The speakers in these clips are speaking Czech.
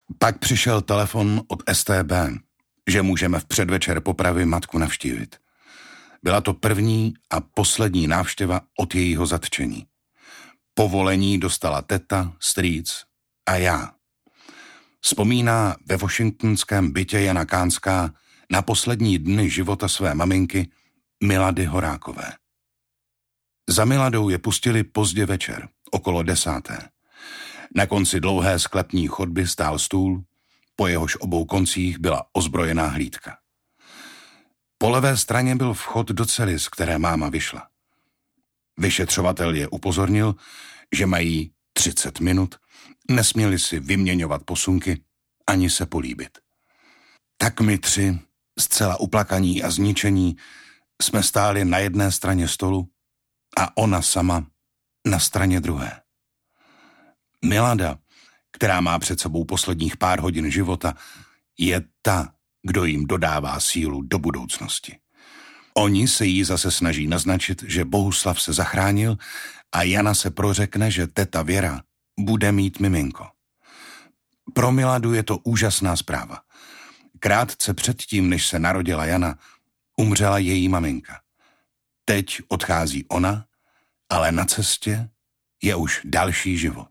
Pak přišel telefon od STB, že můžeme v předvečer popravy matku navštívit. Byla to první a poslední návštěva od jejího zatčení. Povolení dostala teta, strýc a já. Vzpomíná ve washingtonském bytě Jana Kánská na poslední dny života své maminky Milady Horákové. Za Miladou je pustili pozdě večer, okolo 10. Na konci dlouhé sklepní chodby stál stůl, po jehož obou koncích byla ozbrojená hlídka. Po levé straně byl vchod do cely, z které máma vyšla. Vyšetřovatel je upozornil, že mají 30 minut, nesměli si vyměňovat posunky ani se políbit. Tak my tři, zcela uplakaní a zničení, jsme stáli na jedné straně stolu a ona sama na straně druhé. Milada, která má před sebou posledních pár hodin života, je ta, kdo jim dodává sílu do budoucnosti. Oni se jí zase snaží naznačit, že Bohuslav se zachránil a Jana se prořekne, že teta Věra bude mít miminko. Pro Miladu je to úžasná zpráva. Krátce předtím, než se narodila Jana, umřela její maminka. Teď odchází ona, ale na cestě je už další život.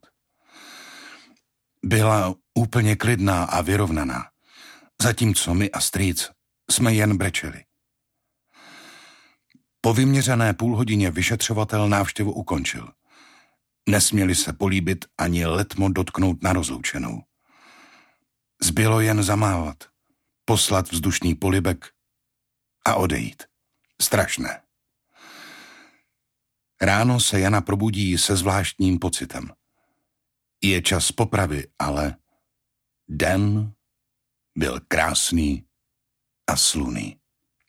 Byla úplně klidná a vyrovnaná, zatímco my a strýc jsme jen brečeli. Po vyměřené půlhodině vyšetřovatel návštěvu ukončil. Nesměli se políbit ani letmo dotknout na rozloučenou. Zbylo jen zamávat, poslat vzdušný polibek a odejít. Strašné. Ráno se Jana probudí se zvláštním pocitem. Je čas popravy, ale den byl krásný a slunný.